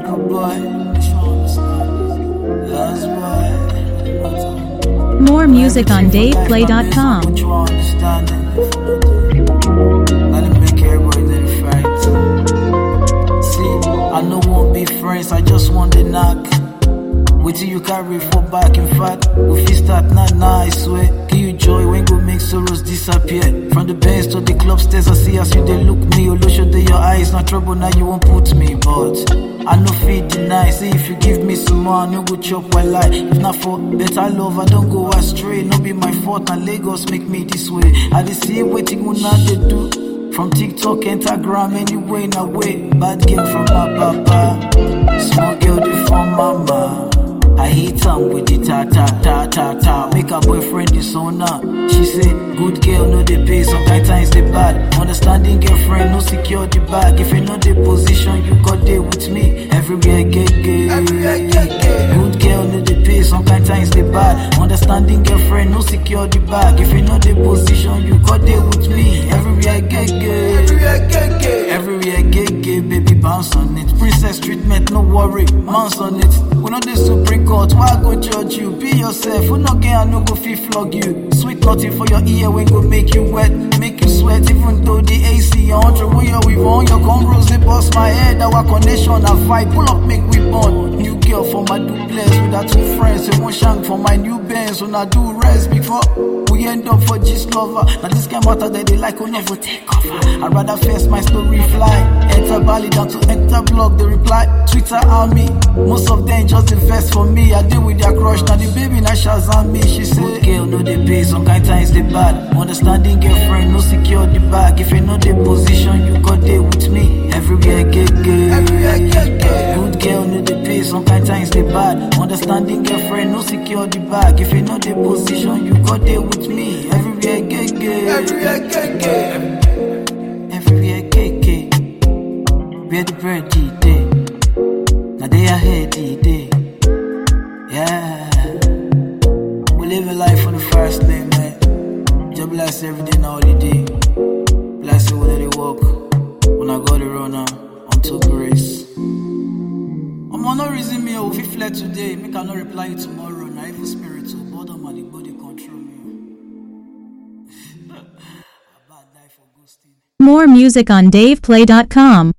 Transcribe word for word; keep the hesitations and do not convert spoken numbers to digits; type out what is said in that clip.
a boy. That's boy. More music on dave play dot com. I no won't be friends, I just want the knock. Wait till you carry for back, in fact, if you start now, nah, I swear. Give you joy when go make sorrows disappear. From the bench to the club stairs, I see as you they look me. You look show your eyes, not trouble, now you won't put me. But I no fit deny, say if you give me some more, I no go chop while I. If not for better love, I don't go astray. No be my fault, and Lagos make me this way. I dey see waiting when I they do. From TikTok, Instagram, anyway, now way. Bad girl from my papa, small girl they from mama. I hate am with the ta ta ta ta ta. Make her boyfriend disown She say, good girl, no they pay, some kind times they bad. Understanding girlfriend, no secure the bag. If you know the position, you got there with me. Everywhere get gay. Good girl, no they pay, some kind times they bad. Understanding girlfriend, no secure the bag. If you know the position, you got there with me. Everywhere get gay. Everywhere get gay. Everywhere get gay, baby, bounce on it. Princess treatment, no worry, bounce on it. We know this Supreme Court, why I go judge you? Be yourself, who no get I no go fit flog you. Sweet nothing for your ear when go make you wet, make you sweat. Even though the A C on hundred, we are with on your cornrows, they bust my head. Our connection, I fight, pull up, make we bond. New girl for my duplex with our two friends. They won't shank for my new Benz when I do rest before we end up for G's lover. Now this game matter that they like, who never take cover. I'd rather face my story fly. Enter Bali down to enter blog, they reply. Twitter army, most of them just invest for me. I deal with their crush, now the baby now Shazam me. She said, good girl, no they pay, some kind times they bad. Understanding girlfriend, no secure the bag. If you know the position, you got there with me. Everywhere get gay. Everywhere get gay. Good girl, no they pay, some kind times they bad. Understanding girlfriend, no secure the bag. If you know the position, you got there with me. Everywhere get gay. Everywhere get gay. Everywhere get gay. Where the bread the day. Now they are here the day. Yeah, we live a life on the first name, man. Just bless every day, now the day. Bless it when they walk. When I go the run unto grace. I'm on no reason me, if you fled today, make I not reply you tomorrow. Now evil spirit to bottom and the body control me. More music on dave play dot com.